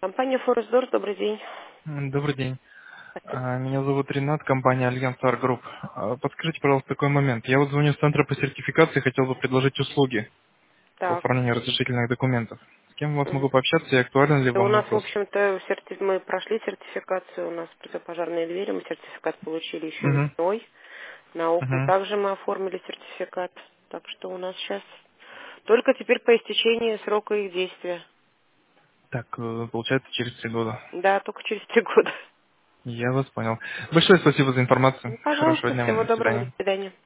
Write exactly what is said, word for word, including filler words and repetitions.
Компания Форестдор, добрый день. М, Добрый день. Здравствуйте. А, Меня зовут Ренат, компания Альянс Ар Групп. А, Подскажите, пожалуйста, такой момент. Я вот звоню с центра по сертификации, хотел бы предложить услуги по Так. оформлению разрешительных документов. С кем у вас Мгм. могу пообщаться и актуален ли Да у вам нас, в вопрос? общем-то, серти- мы прошли сертификацию, у нас противопожарные двери, мы сертификат получили еще Угу. весной. На окна Угу. также мы оформили сертификат. Так что у нас сейчас только теперь по истечении срока их действия. Так, э, получается через три года. Да, только через три года. Я вас понял. Большое спасибо за информацию. Ну, Хорошего пожалуйста, дня вам. всего До доброго, свидания. до свидания.